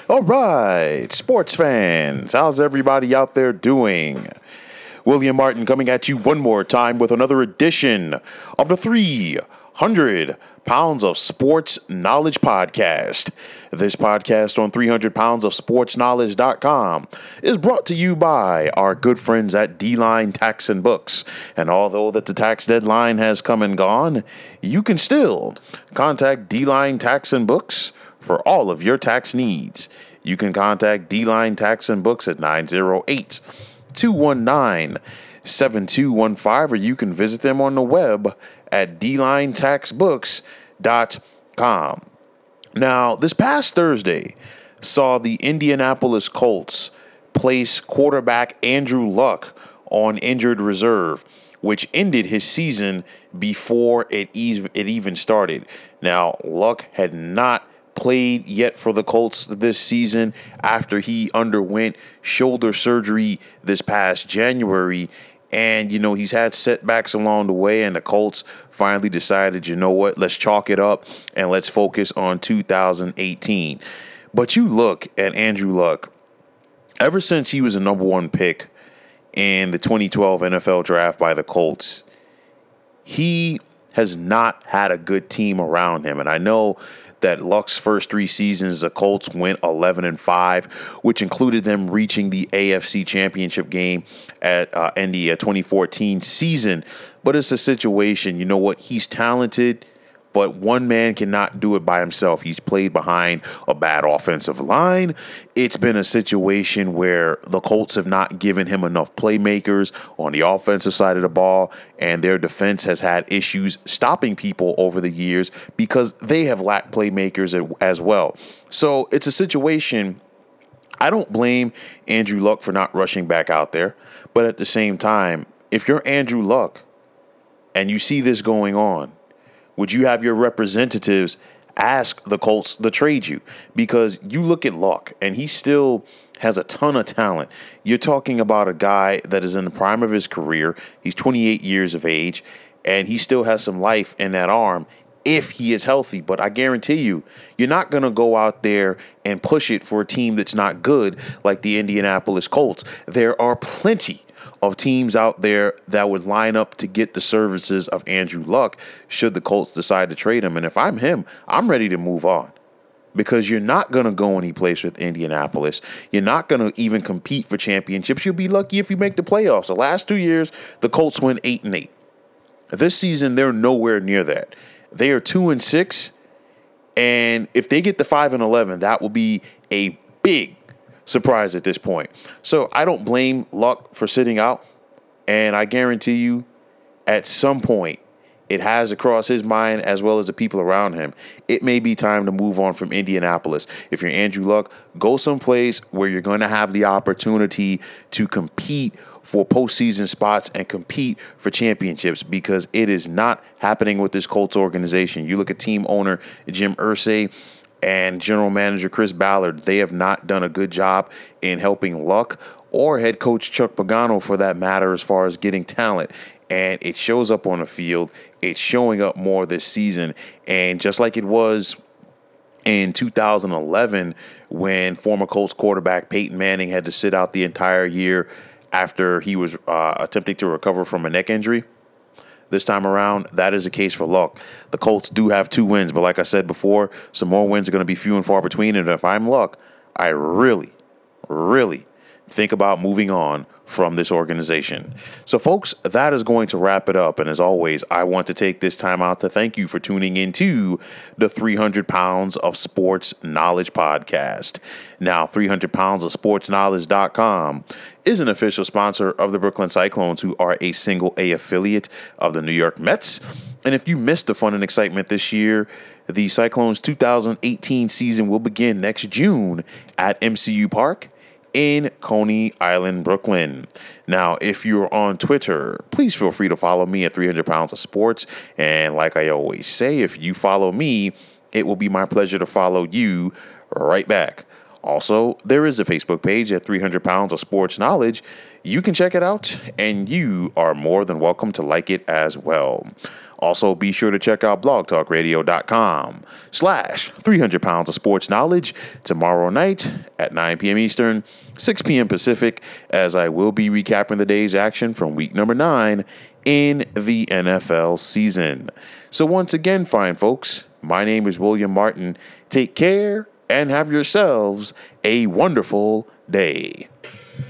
All right, sports fans, how's everybody out there doing? William Martin coming at you one more time with another edition of the 300 Pounds of Sports Knowledge Podcast. This podcast on 300poundsofsportsknowledge.com is brought to you by our good friends at D-Line Tax and Books. And although that the tax deadline has come and gone, you can still contact D-Line Tax and Books for all of your tax needs. You can contact D-Line Tax and Books at 908-219-7215, or you can visit them on the web at dlinetaxbooks.com. Now, this past Thursday saw the Indianapolis Colts place quarterback Andrew Luck on injured reserve, which ended his season before it even started. Now, Luck had not played yet for the Colts this season after he underwent shoulder surgery this past January. And, he's had setbacks along the way, and the Colts finally decided, let's chalk it up and let's focus on 2018. But you look at Andrew Luck, ever since he was a number one pick in the 2012 NFL draft by the Colts, he has not had a good team around him. And I know that Luck's first three seasons, the Colts went 11-5, which included them reaching the AFC Championship game in the 2014 season. But it's a situation, he's talented, but one man cannot do it by himself. He's played behind a bad offensive line. It's been a situation where the Colts have not given him enough playmakers on the offensive side of the ball, and their defense has had issues stopping people over the years because they have lacked playmakers as well. So it's a situation. I don't blame Andrew Luck for not rushing back out there, but at the same time, if you're Andrew Luck and you see this going on, would you have your representatives ask the Colts to trade you? Because you look at Luck, and he still has a ton of talent. You're talking about a guy that is in the prime of his career. He's 28 years of age, and he still has some life in that arm if he is healthy. But I guarantee you, you're not going to go out there and push it for a team that's not good like the Indianapolis Colts. There are plenty of teams out there that would line up to get the services of Andrew Luck should the Colts decide to trade him. And if I'm him, I'm ready to move on, because you're not going to go any place with Indianapolis. You're not going to even compete for championships. You'll be lucky if you make the playoffs. The last 2 years, the Colts went 8-8. This season, they're nowhere near that. They are 2-6. And if they get to 5-11, that will be a big surprise at this point. So I don't blame Luck for sitting out, and I guarantee you at some point it has across his mind as well as the people around him. It may be time to move on from Indianapolis. If you're Andrew Luck, go someplace where you're going to have the opportunity to compete for postseason spots and compete for championships, because it is not happening with this Colts organization. You look at team owner Jim Irsay and general manager Chris Ballard. They have not done a good job in helping Luck, or head coach Chuck Pagano for that matter, as far as getting talent. And it shows up on the field. It's showing up more this season. And just like it was in 2011, when former Colts quarterback Peyton Manning had to sit out the entire year after he was attempting to recover from a neck injury, this time around, that is the case for Luck. The Colts do have 2 wins, but like I said before, some more wins are going to be few and far between. And if I'm Luck, I really, really think about moving on from this organization. So, folks, that is going to wrap it up. And as always, I want to take this time out to thank you for tuning into the 300 Pounds of Sports Knowledge Podcast. Now, 300 Pounds of Sports Knowledge.com is an official sponsor of the Brooklyn Cyclones, who are a single A affiliate of the New York Mets. And if you missed the fun and excitement this year, the Cyclones 2018 season will begin next June at MCU Park in Coney Island, Brooklyn. Now, if you're on Twitter, please feel free to follow me at 300 Pounds of Sports. And like I always say, if you follow me, it will be my pleasure to follow you right back. Also, there is a Facebook page at 300 Pounds of Sports Knowledge. You can check it out, and you are more than welcome to like it as well. Also, be sure to check out blogtalkradio.com/300 Pounds of Sports Knowledge tomorrow night at 9 p.m. Eastern, 6 p.m. Pacific, as I will be recapping the day's action from week number 9 in the NFL season. So once again, fine folks, my name is William Martin. Take care and have yourselves a wonderful day.